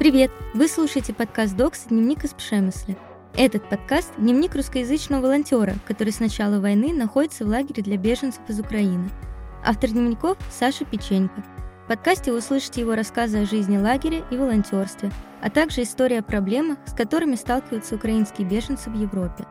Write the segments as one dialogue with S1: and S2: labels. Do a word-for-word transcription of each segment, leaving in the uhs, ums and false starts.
S1: Привет! Вы слушаете подкаст «Докс. Дневник из Пшемысля». Этот подкаст – дневник русскоязычного волонтера, который с начала войны находится в лагере для беженцев из Украины. Автор дневников – Саша Печенько. В подкасте вы услышите его рассказы о жизни лагеря и волонтерстве, а также истории о проблемах, с которыми сталкиваются украинские беженцы в Европе.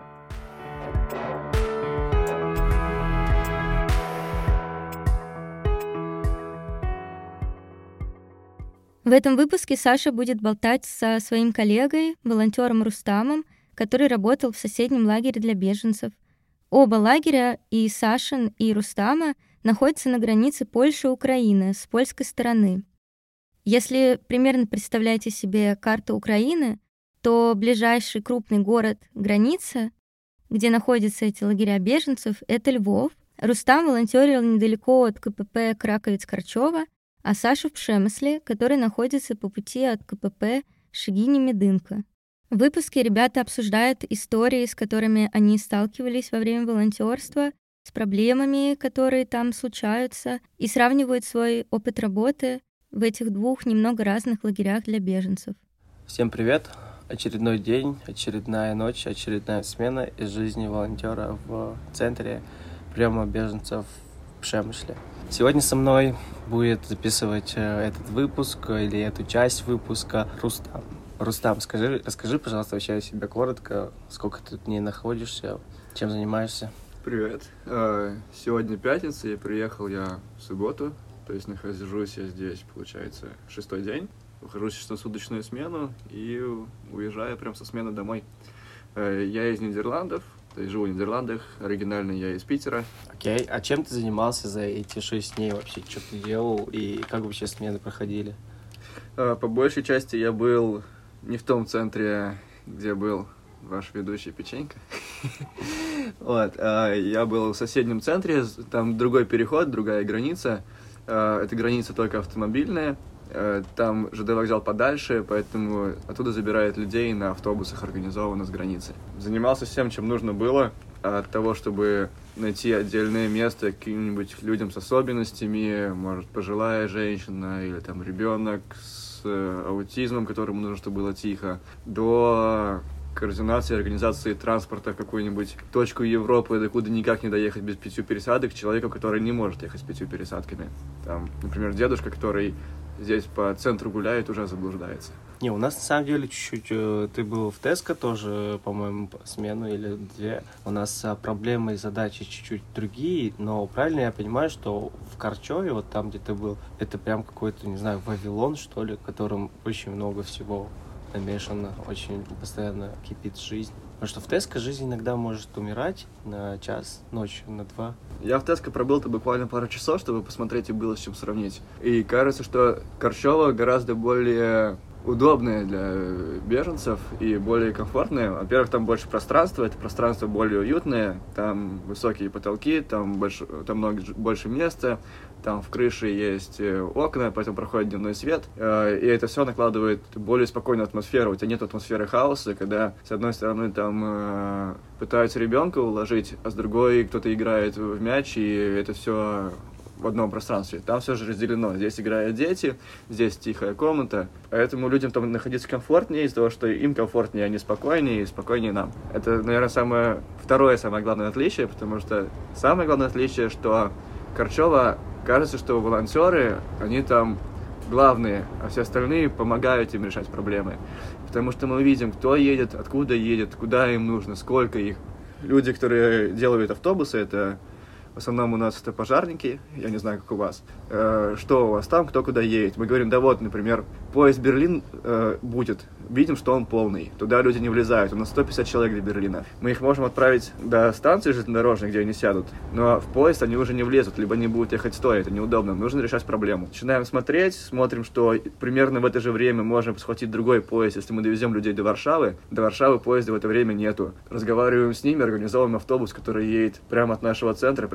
S1: В этом выпуске Саша будет болтать со своим коллегой, волонтером Рустамом, который работал в соседнем лагере для беженцев. Оба лагеря, и Сашин, и Рустама, находятся на границе Польши и Украины с польской стороны. Если примерно представляете себе карту Украины, то ближайший крупный город-граница, где находятся эти лагеря беженцев, это Львов. Рустам волонтерил недалеко от КПП Краковец-Корчова, а Саша в Пшемысле, который находится по пути от КПП Шегини-Медынка. В выпуске ребята обсуждают истории, с которыми они сталкивались во время волонтерства, с проблемами, которые там случаются, и сравнивают свой опыт работы в этих двух немного разных лагерях для беженцев.
S2: Всем привет! Очередной день, очередная ночь, очередная смена из жизни волонтера в центре приема беженцев в Пшемысле. Сегодня со мной будет записывать этот выпуск или эту часть выпуска Рустам. Рустам, скажи, расскажи, пожалуйста, вообще о себе коротко, сколько ты тут дней находишься, чем занимаешься?
S3: Привет. Сегодня пятница, и приехал я в субботу, то есть нахожусь я здесь, получается, шестой день. Выхожу в шестисуточную смену и уезжаю прям со смены домой. Я из Нидерландов. То есть живу в Нидерландах, оригинально я из Питера.
S2: Окей, okay. А чем ты занимался за эти шесть дней вообще? Что ты делал и как вообще смены проходили?
S3: По большей части я был не в том центре, где был ваш ведущий Печенька. Вот, я был в соседнем центре, там другой переход, другая граница. Эта граница только автомобильная. Там ЖД вокзал подальше, поэтому оттуда забирают людей на автобусах, организованно с границы. Занимался всем, чем нужно было, от того, чтобы найти отдельное место каким-нибудь людям с особенностями, может, пожилая женщина или там ребенок с аутизмом, которому нужно, чтобы было тихо, до координации, организации транспорта в какую-нибудь точку Европы, докуда никак не доехать без пятью пересадок, человеку, который не может ехать с пятью пересадками. Там, например, дедушка, который здесь по центру гуляет, уже заблуждается.
S2: Не, у нас на самом деле чуть-чуть... Ты был в Теско тоже, по-моему, смену или две. У нас проблемы и задачи чуть-чуть другие, но правильно я понимаю, что в Корчове, вот там, где ты был, это прям какой-то, не знаю, Вавилон, что ли, в котором очень много всего намешано, очень постоянно кипит жизнь. Потому что в Теско жизнь иногда может умирать на час, ночью, на два.
S3: Я в Теско пробыл-то буквально пару часов, чтобы посмотреть и было с чем сравнить. И кажется, что Корчова гораздо более удобная для беженцев и более комфортная. Во-первых, там больше пространства, это пространство более уютное, там высокие потолки, там, больше, там много, больше места, там в крыше есть окна, поэтому проходит дневной свет, и это все накладывает более спокойную атмосферу. У тебя нет атмосферы хаоса, когда с одной стороны там пытаются ребенка уложить, а с другой кто-то играет в мяч, и это все в одном пространстве. Там все же разделено. Здесь играют дети, здесь тихая комната. Поэтому людям там находиться комфортнее из-за того, что им комфортнее, они спокойнее и спокойнее нам. Это, наверное, самое второе самое главное отличие, потому что самое главное отличие, что Корчова, кажется, что волонтеры, они там главные, а все остальные помогают им решать проблемы. Потому что мы видим, кто едет, откуда едет, куда им нужно, сколько их. Люди, которые делают автобусы, это в основном у нас это пожарники, я не знаю, как у вас. Э, что у вас там, кто куда едет? Мы говорим, да вот, например, поезд Берлин э, будет, видим, что он полный. Туда люди не влезают, у нас сто пятьдесят человек для Берлина. Мы их можем отправить до станции железнодорожной, где они сядут, но в поезд они уже не влезут, либо они будут ехать стоя, это неудобно, нужно решать проблему. Начинаем смотреть, смотрим, что примерно в это же время можем схватить другой поезд, если мы довезем людей до Варшавы. До Варшавы поезда в это время нету. Разговариваем с ними, организовываем автобус, который едет прямо от нашего центра, прямо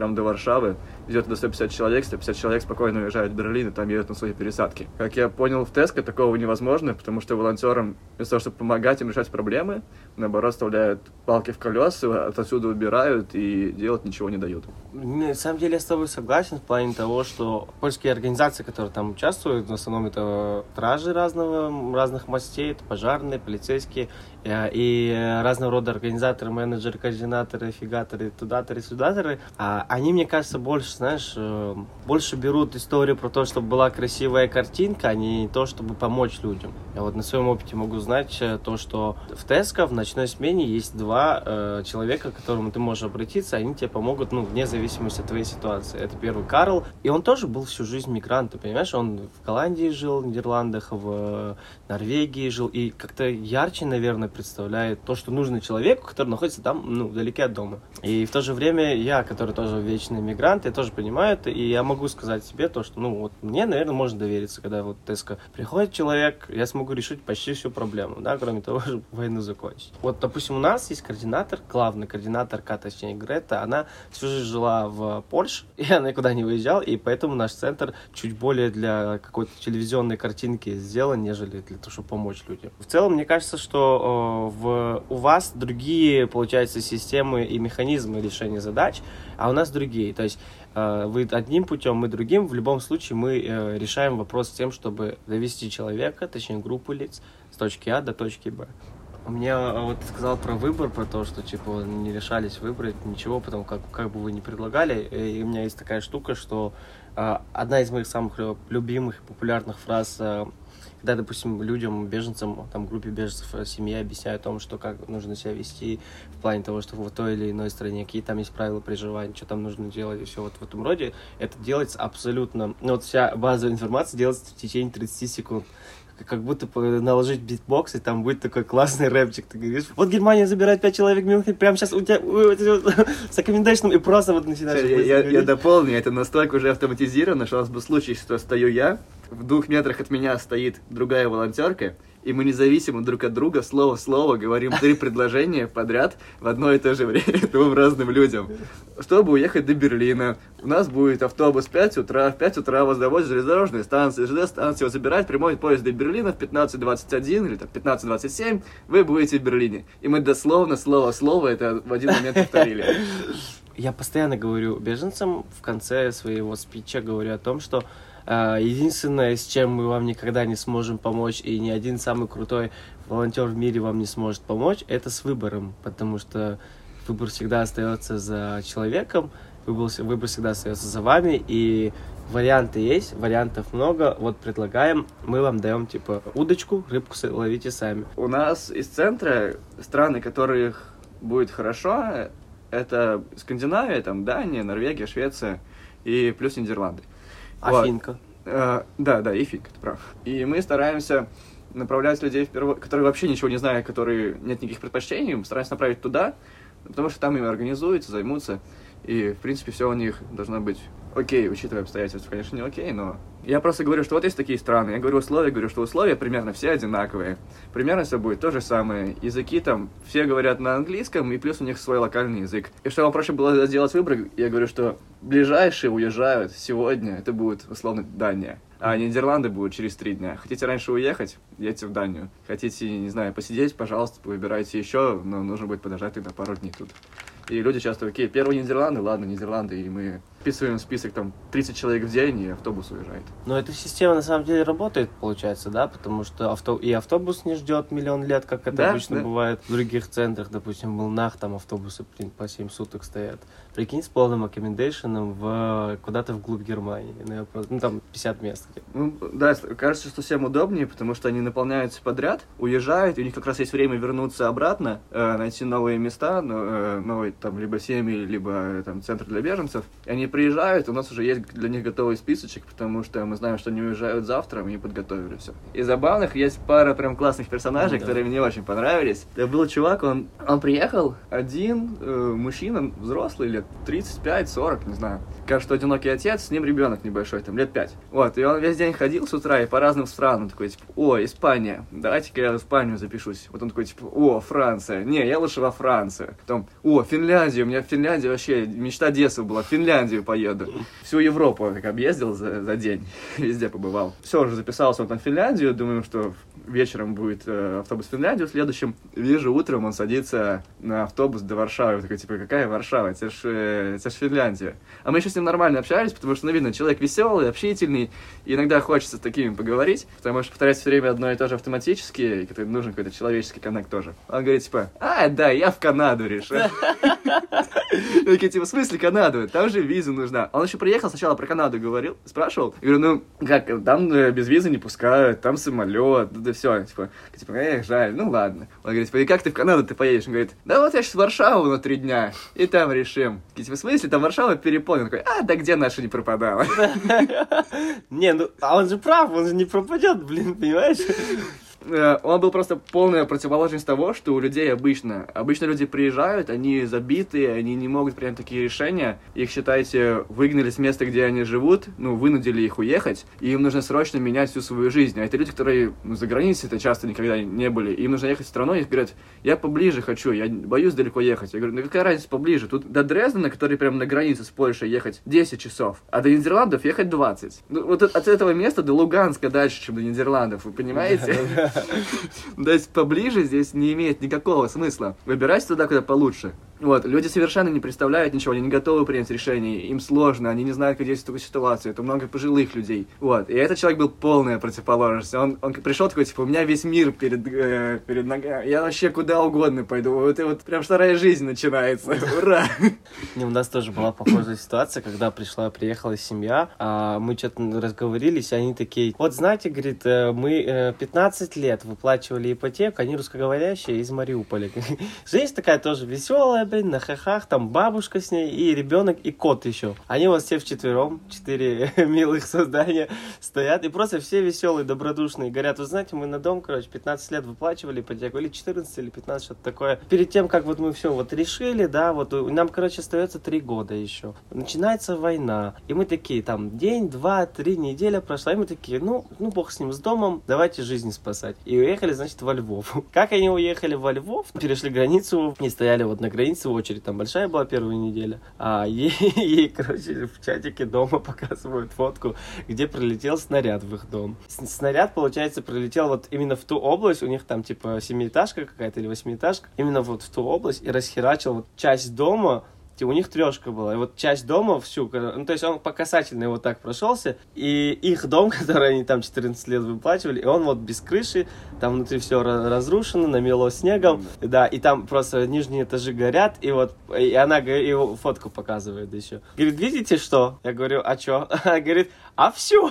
S3: потом до Варшавы, везет до сто пятьдесят человек, сто пятьдесят человек спокойно уезжают в Берлин и там едут на свои пересадки. Как я понял, в Tesco такого невозможно, потому что волонтерам вместо того, чтобы помогать им решать проблемы, наоборот, вставляют палки в колеса, отсюда убирают и делать ничего не дают.
S2: На самом деле я с тобой согласен в плане того, что польские организации, которые там участвуют, в основном это стражи разного, разных мастей, это пожарные, полицейские и разного рода организаторы, менеджеры, координаторы, фигаторы, тудаторы, сюдаторы, они, мне кажется, больше, знаешь, больше берут историю про то, чтобы была красивая картинка, а не то, чтобы помочь людям. Я вот на своем опыте могу знать то, что в Tesco в ночной смене есть два э, человека, к которым ты можешь обратиться, они тебе помогут, ну, вне зависимости от твоей ситуации. Это первый Карл, и он тоже был всю жизнь мигрантом, понимаешь? Он в Голландии жил, в Нидерландах, в Норвегии жил, и как-то ярче, наверное, представляет то, что нужно человеку, который находится там, ну, вдалеке от дома. И в то же время я, который тоже вечный мигрант, я тоже понимаю это, и я могу сказать себе то, что, ну, вот мне, наверное, можно довериться, когда вот в Tesco приходит человек, я смогу решить почти всю проблему, да, кроме того, чтобы войну закончить. Вот, допустим, у нас есть координатор, главный координаторка, точнее, Грета, она всю жизнь жила в Польше, и она никуда не выезжала, и поэтому наш центр чуть более для какой-то телевизионной картинки сделан, нежели для того, чтобы помочь людям. В целом, мне кажется, что в, у вас другие, получается, системы и механизмы решения задач, а у нас другие. То есть вы одним путем, мы другим. В любом случае мы решаем вопрос тем, чтобы довести человека, точнее группу лиц, с точки А до точки Б. У меня, вот ты сказал про выбор, про то, что типа не решались выбрать ничего, потому как, как бы вы ни предлагали. И у меня есть такая штука, что одна из моих самых любимых и популярных фраз, когда, допустим, людям, беженцам, там, группе беженцев, семье объясняют о том, что как нужно себя вести в плане того, что в той или иной стране, какие там есть правила проживания, что там нужно делать, и все вот в этом роде, это делается абсолютно, ну, вот вся базовая информация делается в течение тридцати секунд. Как будто наложить битбокс, и там будет такой классный рэпчик. Ты говоришь, вот Германия забирает пять человек в Мюнхен, прямо сейчас у тебя с аккомендейшном, и просто вот начинаешь...
S3: Я, я, я дополню, это настолько уже автоматизировано, что у нас был случай, что стою я, в двух метрах от меня стоит другая волонтерка, и мы независимо друг от друга, слово в слово, говорим три предложения подряд в одно и то же время двум разным людям. Чтобы уехать до Берлина, у нас будет автобус в пять утра, в пять утра вас довозят железнодорожные станции, ЖД-станция забирает прямой поезд до Берлина в пятнадцать двадцать один или так пятнадцать двадцать семь, вы будете в Берлине. И мы дословно, слово в слово, это в один момент повторили.
S2: Я постоянно говорю беженцам, в конце своего спича говорю о том, что Uh, единственное, с чем мы вам никогда не сможем помочь, и ни один самый крутой волонтер в мире вам не сможет помочь, это с выбором, потому что выбор всегда остается за человеком, выбор, выбор всегда остается за вами, и варианты есть, вариантов много, вот предлагаем, мы вам даем типа удочку, рыбку ловите сами.
S3: У нас из центра страны, которых будет хорошо, это Скандинавия, там Дания, Норвегия, Швеция и плюс Нидерланды.
S2: А
S3: вот.
S2: Финка?
S3: Uh, да, да, и Финка, ты прав. И мы стараемся направлять людей, впервые, которые вообще ничего не знают, которые нет никаких предпочтений, мы стараемся направить туда, потому что там им организуются, займутся, и, в принципе, все у них должно быть окей, учитывая обстоятельства, конечно, не окей, но... Я просто говорю, что вот есть такие страны, я говорю условия, говорю, что условия примерно все одинаковые, примерно все будет то же самое, языки там, все говорят на английском, и плюс у них свой локальный язык. И чтобы вам проще было сделать выбор, я говорю, что ближайшие уезжают сегодня, это будет, условно, Дания, а Нидерланды будут через три дня. Хотите раньше уехать, едьте в Данию. Хотите, не знаю, посидеть, пожалуйста, выбирайте еще, но нужно будет подождать тогда пару дней тут. И люди часто, окей, первые Нидерланды, ладно, Нидерланды, и мы вписываем в список там тридцать человек в день, и автобус уезжает.
S2: Но эта система на самом деле работает, получается, да, потому что авто... и автобус не ждет миллион лет, как это да, обычно да. бывает в других центрах, допустим, в Млнах там автобусы по семь суток стоят. Прикинь, с полным аккомендейшеном в... куда-то вглубь Германии, ну там пятьдесят мест.
S3: Ну, да, кажется, что всем удобнее, потому что они наполняются подряд, уезжают, и у них как раз есть время вернуться обратно, э, найти новые места, новые там либо семьи, либо там центр для беженцев, и они приезжают, у нас уже есть для них готовый списочек, потому что мы знаем, что они уезжают завтра, мы подготовили все. Из забавных есть пара прям классных персонажей, да, которые мне очень понравились. Это был чувак, он, он приехал один, э, мужчина, взрослый, лет тридцать пять сорок, не знаю. Кажется, что одинокий отец, с ним ребенок небольшой, там, лет пять. Вот, и он весь день ходил с утра и по разным странам, он такой, типа, о, Испания, давайте-ка я в Испанию запишусь. Вот он такой, типа, о, Франция, не, я лучше во Францию. Потом, о, Финляндия, у меня в Финляндии вообще мечта детства была, в Финляндию поеду. Всю Европу как объездил за, за день, везде побывал. Все, уже записался он там в Финляндию, думаю, что вечером будет э, автобус в Финляндию, в следующем, вижу, утром он садится на автобус до Варшавы. Я такой, типа, какая Варшава, это ж, э, это ж Финляндия. А мы еще с ним нормально общались, потому что, ну, видно, человек веселый, общительный, и иногда хочется с такими поговорить, потому что повторять все время одно и то же автоматически, и когда нужен какой-то человеческий коннект тоже. Он говорит, типа, а, да, я в Канаду решил. Я такие, типа, в смысле Канаду? Там же виза нужна. Он еще приехал, сначала про Канаду говорил, спрашивал. Я говорю, ну, как, там без визы не пускают, там самолет, да все. Типа, типа, эх, жаль, ну ладно. Он говорит, типа, и как ты в Канаду ты поедешь? Он говорит, да вот я сейчас в Варшаву на три дня, и там решим. Я типа, в смысле, там Варшава переполнена? Такой, а, да где наша не пропадала?
S2: Не, ну, а он же прав, он же не пропадет, блин, понимаешь?
S3: Он был просто полная противоположность того, что у людей обычно. Обычно люди приезжают, они забитые, они не могут принять такие решения. Их, считайте, выгнали с места, где они живут, ну, вынудили их уехать, и им нужно срочно менять всю свою жизнь. А это люди, которые, ну, за границей-то часто никогда не были. Им нужно ехать в страну, и говорят, я поближе хочу, я боюсь далеко ехать. Я говорю, ну какая разница поближе? Тут до Дрездена, который прямо на границе с Польшей, ехать десять часов, а до Нидерландов ехать двадцать. Ну, вот от этого места до Луганска дальше, чем до Нидерландов, вы понимаете? То есть поближе здесь не имеет никакого смысла. Выбирайся туда, куда получше. Вот, люди совершенно не представляют ничего, они не готовы принять решение, им сложно, они не знают, как действовать в такой ситуации, это много пожилых людей. Вот, и этот человек был полная противоположность. Он, он пришел такой, типа, у меня весь мир перед, э, перед ногами, я вообще куда угодно пойду, вот и вот прям вторая жизнь начинается, ура!
S2: У нас тоже была похожая ситуация, когда пришла, приехала семья, а мы что-то разговорились, и они такие, вот знаете, говорит, мы пятнадцать лет выплачивали ипотеку, они русскоговорящие из Мариуполя. Жизнь такая тоже веселая, блин, на хахах, там бабушка с ней, и ребенок, и кот еще. Они вот все вчетвером, четыре милых создания стоят, и просто все веселые, добродушные. Говорят, вы знаете, мы на дом, короче, пятнадцать лет выплачивали ипотеку, или четырнадцать, или пятнадцать, что-то такое. Перед тем, как вот мы все вот решили, да, вот нам, короче, остается три года еще. Начинается война, и мы такие, там, день, два, три, неделя прошла, и мы такие, ну, ну, бог с ним, с домом, давайте жизни спасать. И уехали, значит, во Львов. Как они уехали во Львов, перешли границу, и стояли вот на границе, в очередь, там большая была первая неделя, а ей, ей, короче, в чатике дома показывают фотку, где прилетел снаряд в их дом. Снаряд, получается, прилетел вот именно в ту область, у них там типа семиэтажка какая-то или восьмиэтажка, именно вот в ту область, и расхерачил вот часть дома. У них трешка была, и вот часть дома всю, ну, то есть он по касательной вот так прошелся, и их дом, который они там четырнадцать лет выплачивали, и он вот без крыши, там внутри все разрушено, намело снегом, mm-hmm. да, и там просто нижние этажи горят, и вот, и она его фотку показывает еще. Говорит, видите что? Я говорю, а что? Она говорит, а все.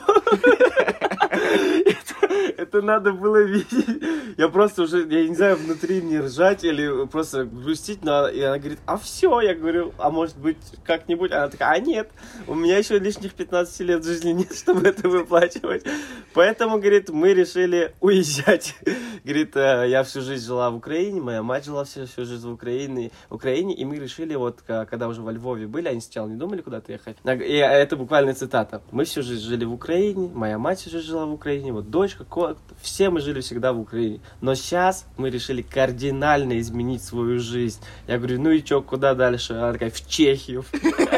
S2: Это надо было видеть. Я просто уже, я не знаю, внутри не ржать или просто грустить, но и она говорит, а все, я говорю, а может быть как-нибудь? Она такая, а нет, у меня еще лишних пятнадцать лет жизни нет, чтобы это выплачивать. Поэтому, говорит, мы решили уезжать. Говорит, я всю жизнь жила в Украине, моя мать жила всю, всю жизнь в Украине, в Украине, и мы решили, вот, когда уже во Львове были, они сначала не думали куда-то ехать. И это буквально цитата. Мы всю жизнь жили в Украине, моя мать всю жизнь жила в Украине, вот дочка, кот, все мы жили всегда в Украине. Но сейчас мы решили кардинально изменить свою жизнь. Я говорю, ну и чё, куда дальше? Она такая, в Чехию.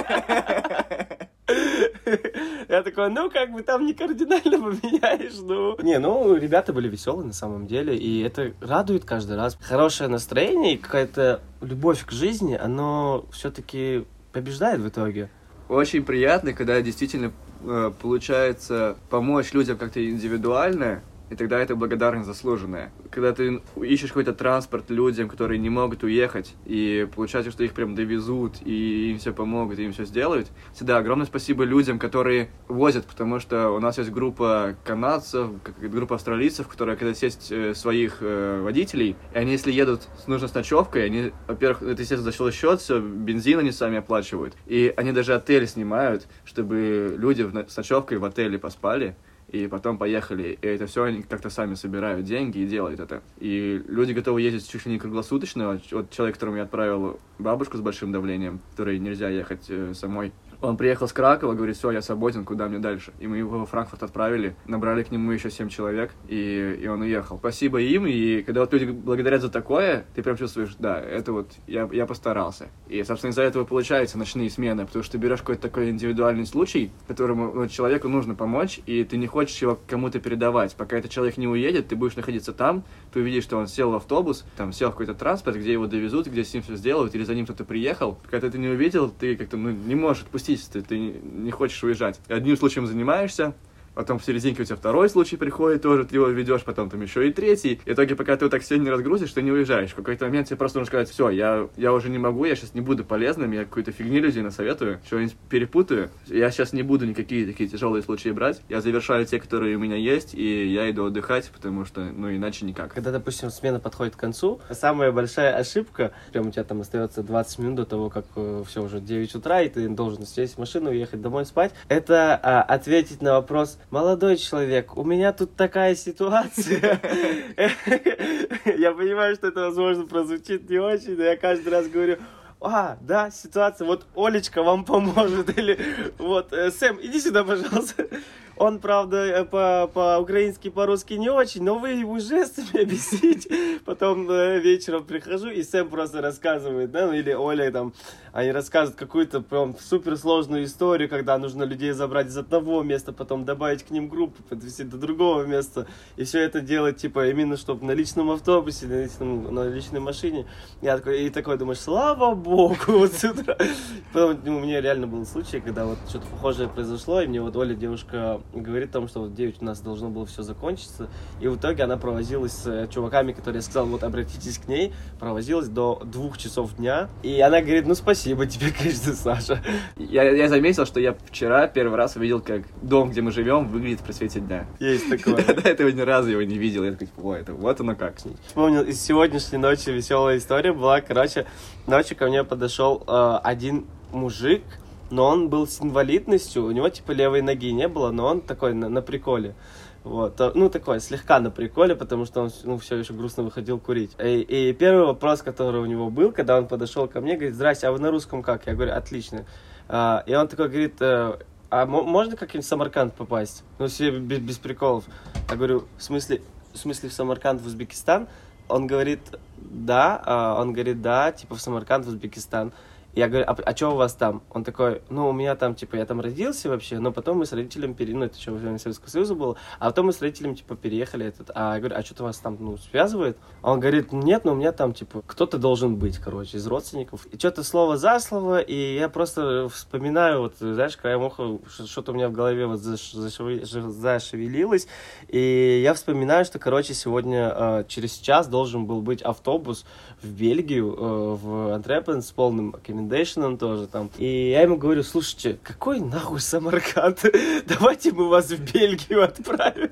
S2: Я такой, ну, как бы там не кардинально поменяешь, ну. Не, ну, ребята были веселые на самом деле, и это радует каждый раз. Хорошее настроение и какая-то любовь к жизни, оно все-таки побеждает в итоге.
S3: Очень приятно, когда действительно э, получается помочь людям как-то индивидуально, и тогда это благодарность заслуженная. Когда ты ищешь какой-то транспорт людям, которые не могут уехать, и получается, что их прям довезут, и им все помогут, и им все сделают, всегда огромное спасибо людям, которые возят, потому что у нас есть группа канадцев, группа австралийцев, которые, когда есть своих э, водителей, и они, если едут с нужной с ночевкой, они, во-первых, это, естественно, за свой счет, все, бензин они сами оплачивают, и они даже отель снимают, чтобы люди в, с ночевкой в отеле поспали, и потом поехали. И это все они как-то сами собирают деньги и делают это. И люди готовы ездить чуть ли не круглосуточно. Вот человек, которому я отправил бабушку с большим давлением, которой нельзя ехать э, самой, он приехал с Кракова, говорит, все, я свободен, куда мне дальше? И мы его во Франкфурт отправили, набрали к нему еще семь человек, и, и он уехал. Спасибо им, и когда вот люди благодарят за такое, ты прям чувствуешь, да, это вот, я, я постарался. И, собственно, из-за этого получаются ночные смены, потому что ты берешь какой-то такой индивидуальный случай, которому ну, человеку нужно помочь, и ты не хочешь его кому-то передавать. Пока этот человек не уедет, ты будешь находиться там, ты увидишь, что он сел в автобус, там, сел в какой-то транспорт, где его довезут, где с ним все сделают, или за ним кто-то приехал. Когда ты не увидел, ты как-то ну, не можешь отпустить, ты, ты не хочешь уезжать. Одним случаем занимаешься, потом в серединке у тебя второй случай приходит, тоже ты его ведешь, потом там еще и третий. И в итоге, пока ты вот так сильно не разгрузишь, ты не уезжаешь. В какой-то момент тебе просто нужно сказать, все, я, я уже не могу, я сейчас не буду полезным, я какую-то фигню людей насоветую, что-нибудь перепутаю. Я сейчас не буду никакие такие тяжелые случаи брать. Я завершаю те, которые у меня есть, и я иду отдыхать, потому что, ну, иначе никак.
S2: Когда, допустим, смена подходит к концу, самая большая ошибка, прям у тебя там остается двадцать минут до того, как э, все уже девять утра, и ты должен сесть в машину и ехать домой спать, это а, ответить на вопрос: молодой человек, у меня тут такая ситуация. Я понимаю, что это, возможно, прозвучит не очень, но я каждый раз говорю: а, да, ситуация, вот Олечка вам поможет, или вот, Сэм, иди сюда, пожалуйста. Он, правда, по- по-украински, по-русски не очень, но вы его жестами объясните. Потом э, вечером прихожу, и Сэм просто рассказывает, да, ну или Оля там, они рассказывают какую-то прям суперсложную историю, когда нужно людей забрать из одного места, потом добавить к ним группу, подвезти до другого места, и все это делать, типа, именно чтобы на личном автобусе, на, личном, на личной машине. Я такой, и такой думаешь, слава богу, вот с утра. Потом ну, у меня реально был случай, когда вот что-то похожее произошло, и мне вот Оля, девушка, говорит о том, что вот в девять у нас должно было все закончиться, и в итоге она провозилась с чуваками, которые я сказал, вот обратитесь к ней, провозилась до двух часов дня, и она говорит, ну спасибо тебе, конечно, Саша.
S3: Я, я заметил, что я вчера первый раз увидел, как дом, где мы живем, выглядит при свете дня.
S2: Есть такое.
S3: До этого ни разу его не видел, я такой, о, это вот оно как.
S2: Вспомнил, из сегодняшней ночи веселая история была, короче, ночью ко мне подошел э, один мужик, но он был с инвалидностью, у него типа левой ноги не было, но он такой на, на приколе. Вот, ну такой, слегка на приколе, потому что он ну, все еще грустно выходил курить. И, и первый вопрос, который у него был, когда он подошел ко мне, говорит: здрасте, а вы на русском как? Я говорю: отлично. А, и он такой говорит: а можно как-нибудь в Самарканд попасть? Ну, себе без, без приколов. Я говорю: в смысле, в смысле в Самарканд, в Узбекистан? Он говорит: да, а, он говорит, да, типа в Самарканд, в Узбекистан. Я говорю: а, а что у вас там? Он такой: ну, у меня там, типа, я там родился вообще, но потом мы с родителями пере... ну, это еще во время Советского Союза было, а потом мы с родителями, типа, переехали этот, а я говорю: а что-то вас там, ну, связывает? А он говорит: нет, но у меня там, типа, кто-то должен быть, короче, из родственников. И что-то слово за слово, и я просто вспоминаю, вот, знаешь, краем уха, что-то у меня в голове вот зашевелилось, и я вспоминаю, что, короче, сегодня через час должен был быть автобус в Бельгию, в Антверпен с полным аккомендейшеном тоже там. И я ему говорю: слушайте, какой нахуй Самарканд? Давайте мы вас в Бельгию отправим.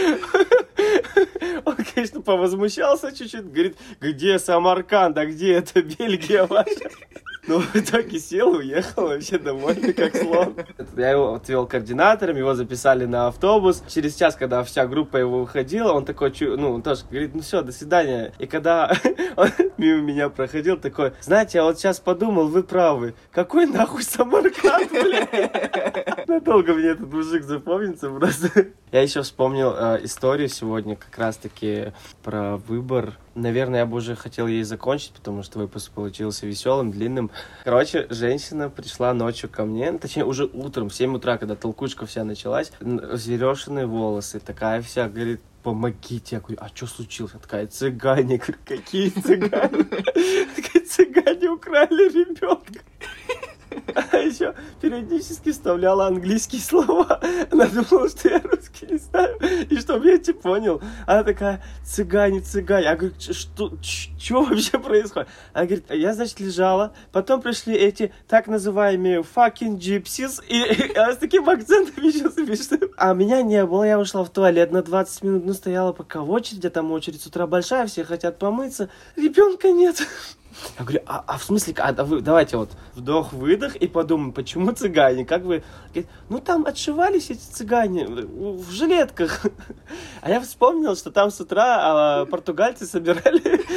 S2: Он, конечно, повозмущался чуть-чуть, говорит: где Самарканд, а где это Бельгия ваша? Ну, в итоге сел, уехал, вообще довольный, как слон. Я его отвел координатором, его записали на автобус. Через час, когда вся группа его уходила, он такой, ну, он тоже говорит: ну все, до свидания. И когда он мимо меня проходил, такой: знаете, я вот сейчас подумал, вы правы. Какой нахуй Самарканд, блядь? Надолго мне этот мужик запомнится просто. Я еще вспомнил э, историю сегодня как раз-таки про выбор. Наверное, я бы уже хотел ей закончить, потому что выпуск получился веселым, длинным. Короче, женщина пришла ночью ко мне, точнее, уже утром, в семь утра, когда толкучка вся началась, взъерошенные волосы, такая вся, говорит: помогите. Я говорю: а что случилось? Она такая: цыгане. Я говорю: какие цыгане? Такая: цыгане украли ребенка. А еще периодически вставляла английские слова. Она думала, что я русский не знаю. И чтобы я типа понял. Она такая, цыгане, цыгане. Я говорю, что, что вообще происходит? Она говорит, я, значит, лежала. Потом пришли эти так называемые fucking gypsies. И, и она с таким акцентом еще смешно. А меня не было. Я ушла в туалет на двадцать минут. Ну, стояла пока в очереди. Там очередь с утра большая. Все хотят помыться. Ребенка нет. Я говорю, а, а в смысле, а, а вы, давайте вот вдох-выдох и подумаем, почему цыгане, как вы, говорит, ну там отшивались эти цыгане в жилетках, а я вспомнил, что там с утра а, португальцы собирали,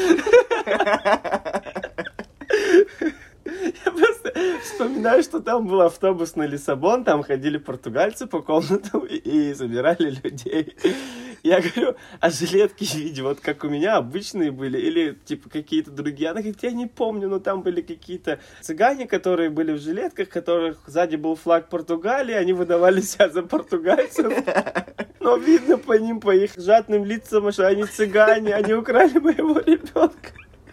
S2: я просто вспоминаю, что там был автобус на Лиссабон, там ходили португальцы по комнатам и, и собирали людей. Я говорю, а жилетки, видимо, вот как у меня обычные были, или типа какие-то другие. Она говорит, я не помню, но там были какие-то цыгане, которые были в жилетках, которых сзади был флаг Португалии, они выдавали себя за португальцев. Но видно по ним, по их жадным лицам, что они цыгане, они украли моего ребенка.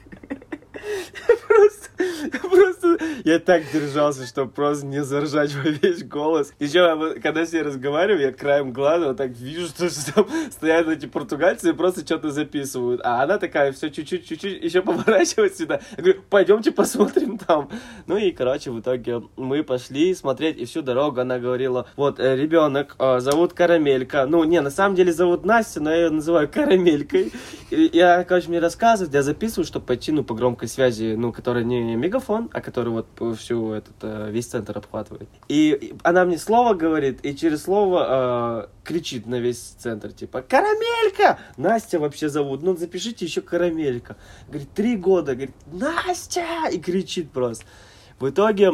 S2: Я просто, просто, я так держался, чтобы просто не заржать во весь голос. Еще, когда все разговариваю, я краем глаза вот так вижу, что, что там стоят эти португальцы и просто что-то записывают. А она такая, все чуть-чуть, чуть-чуть, еще поворачивает сюда. Я говорю, пойдемте посмотрим там. Ну и, короче, в итоге мы пошли смотреть, и всю дорогу она говорила, вот, э, ребенок, э, зовут Карамелька. Ну, не, на самом деле зовут Настя, но я ее называю Карамелькой. И я, короче, мне рассказывает, я записываю, чтобы пойти, ну, по громкой связи, ну, который не мегафон, а который вот всю этот, весь центр обхватывает. И она мне слово говорит, и через слово э, кричит на весь центр, типа, Карамелька! Настя вообще зовут, ну, запишите еще Карамелька. Говорит, три года, говорит, Настя! И кричит просто. В итоге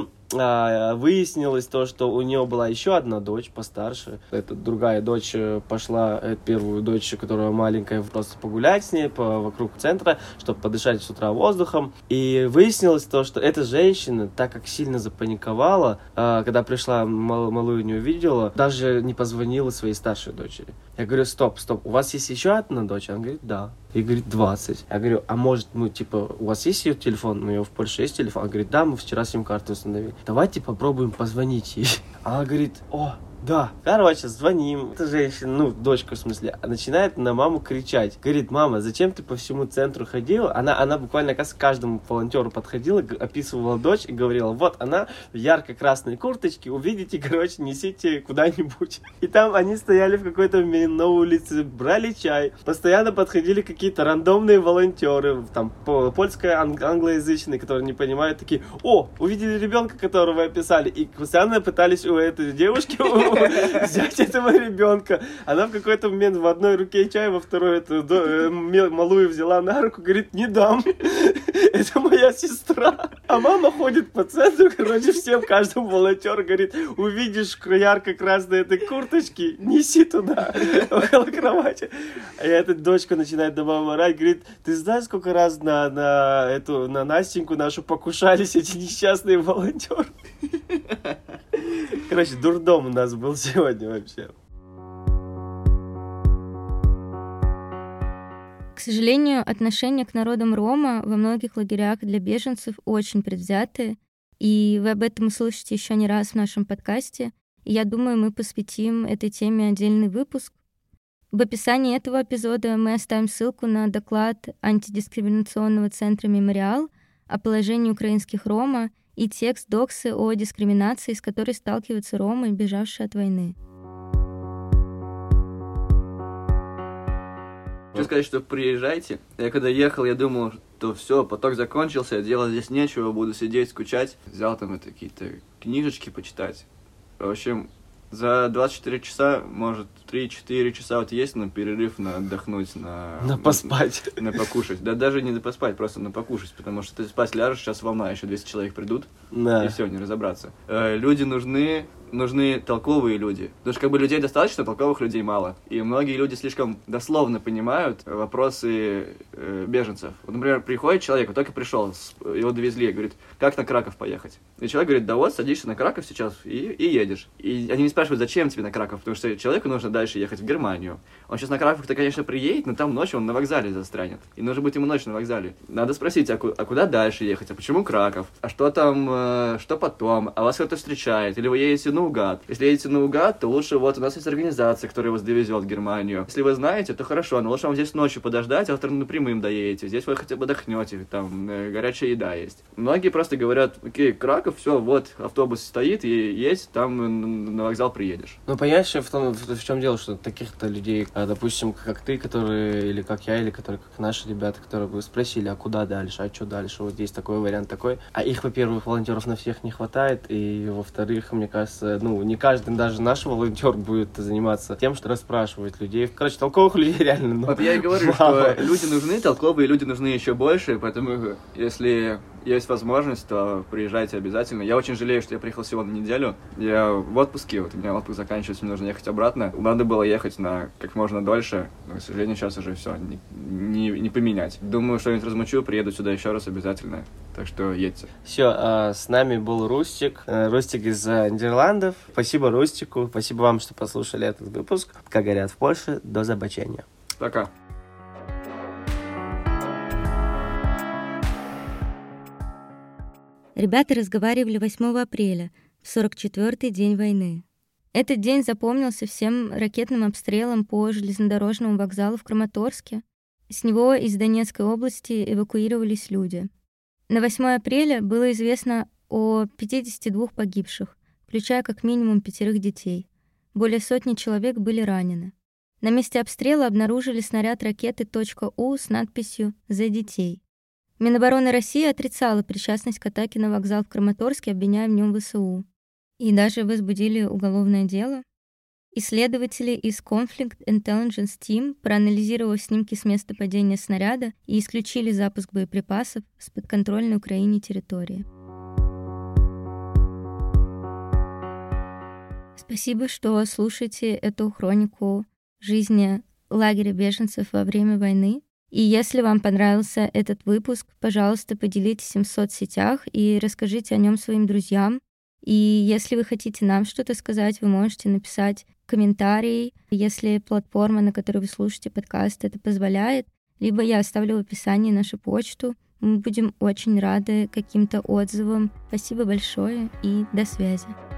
S2: а, выяснилось то, что у нее была еще одна дочь постарше. Эта другая дочь пошла, первую дочь, которая маленькая, просто погулять с ней по, вокруг центра, чтобы подышать с утра воздухом. И выяснилось то, что эта женщина, так как сильно запаниковала, а, когда пришла, мал, малую не увидела, даже не позвонила своей старшей дочери. Я говорю, стоп, стоп, у вас есть еще одна дочь? Она говорит, да. И говорит, двадцать. Я говорю, а может, ну, типа, у вас есть ее телефон? Ну, у нее в Польше есть телефон? Она говорит, да, мы вчера сим-карту установили. Давайте попробуем позвонить ей. Она говорит, о, да. Короче, звоним. Эта женщина, ну, дочка в смысле, начинает на маму кричать. Говорит, мама, зачем ты по всему центру ходила? Она, она буквально к каждому волонтеру подходила, описывала дочь и говорила, вот она в ярко-красной курточке, увидите, короче, несите куда-нибудь. И там они стояли в какой-то момент на улице, брали чай. Постоянно подходили какие-то рандомные волонтеры, там, польско-англоязычные, которые не понимают, такие, о, увидели ребенка, которого вы описали. И постоянно пытались у этой девушки взять этого ребенка. Она в какой-то момент в одной руке чай, во второй эту до, малую взяла на руку, говорит, не дам. Это моя сестра. А мама ходит по центру, короче, всем, каждому волонтеру говорит, увидишь ярко-красной этой курточки, неси туда, около кровати. А эта дочка начинает на маму орать, говорит, ты знаешь, сколько раз на, на эту, на Настеньку нашу покушались эти несчастные волонтеры? Короче, дурдом у нас был сегодня вообще.
S1: К сожалению, отношение к народам Рома во многих лагерях для беженцев очень предвзятое, и вы об этом услышите еще не раз в нашем подкасте, и я думаю, мы посвятим этой теме отдельный выпуск. В описании этого эпизода мы оставим ссылку на доклад антидискриминационного центра «Мемориал» о положении украинских рома и текст доксы о дискриминации, с которой сталкиваются ромы, бежавшие от войны.
S3: Хочу сказать, что приезжайте. Я когда ехал, я думал, что все, поток закончился, делать здесь нечего, буду сидеть, скучать. Взял там это, какие-то книжечки почитать. В общем, за двадцать четыре часа, может, три-четыре часа вот есть на перерыв, на отдохнуть, на...
S2: На поспать.
S3: На, на покушать. Да даже не на поспать, просто на покушать, потому что ты спать ляжешь, сейчас волна, еще двести человек придут,
S2: да.
S3: И все, не разобраться. Э, люди нужны, нужны толковые люди. Потому что как бы людей достаточно, толковых людей мало. И многие люди слишком дословно понимают вопросы э, беженцев. Вот, например, приходит человек, вот только пришел, его довезли, говорит, как на Краков поехать? И человек говорит, да вот, садишься на Краков сейчас и, и едешь. И они не спрашивают, зачем тебе на Краков, потому что человеку нужно дальше ехать в Германию. Он сейчас на Краков-то, конечно, приедет, но там ночью он на вокзале застрянет. И нужно быть ему ночью на вокзале. Надо спросить, а, ку- а куда дальше ехать? А почему Краков? А что там, э, что потом? А вас кто-то встречает? Или вы едете наугад? Если едете наугад, то лучше вот у нас есть организация, которая вас довезет в Германию. Если вы знаете, то хорошо, но лучше вам здесь ночью подождать, а завтра напрямым доедете. Здесь вы хотя бы отдохнете, там э, горячая еда есть. Многие просто говорят, окей, Краков, все, вот автобус стоит и есть, там на вокзал приедешь.
S2: Ну, понимаешь, в, том, в, в чем дело, что таких-то людей, допустим, как ты, которые, или как я, или которые, как наши ребята, которые бы спросили, а куда дальше, а что дальше, вот есть такой вариант такой. А их, во-первых, волонтеров на всех не хватает, и, во-вторых, мне кажется, ну, не каждый, даже наш волонтер будет заниматься тем, что расспрашивать людей. Короче, толковых людей реально, ну,
S3: вот я и говорю,
S2: мало.
S3: Что люди нужны, толковые люди нужны еще больше, поэтому если есть возможность, то приезжайте обязательно. Я очень жалею, что я приехал всего на неделю. Я в отпуске, вот у меня отпуск заканчивается, мне нужно ехать обратно. Надо было ехать на как можно дольше, но, к сожалению, сейчас уже все не, не, не поменять. Думаю, что-нибудь размучу, приеду сюда еще раз обязательно. Так что едьте.
S2: Все, а, с нами был Рустик, Рустик из Нидерландов. Спасибо Рустику, спасибо вам, что послушали этот выпуск. Как говорят в Польше, до zobaczenia.
S3: Пока.
S1: Ребята разговаривали восьмого апреля, в сорок четвёртый день войны. Этот день запомнился всем ракетным обстрелом по железнодорожному вокзалу в Краматорске. С него из Донецкой области эвакуировались люди. На восьмое апреля было известно о пятидесяти двух погибших, включая как минимум пятерых детей. Более сотни человек были ранены. На месте обстрела обнаружили снаряд ракеты .У с надписью «За детей». Минобороны России отрицала причастность к атаке на вокзал в Краматорске, обвиняя в нем ВСУ. И даже возбудили уголовное дело. Исследователи из Conflict Intelligence Team, проанализировав снимки с места падения снаряда, и исключили запуск боеприпасов с подконтрольной Украине территории. Спасибо, что слушаете эту хронику жизни лагеря беженцев во время войны. И если вам понравился этот выпуск, пожалуйста, поделитесь им в соцсетях и расскажите о нем своим друзьям. И если вы хотите нам что-то сказать, вы можете написать комментарий, если платформа, на которой вы слушаете подкаст, это позволяет. Либо я оставлю в описании нашу почту. Мы будем очень рады каким-то отзывам. Спасибо большое и до связи.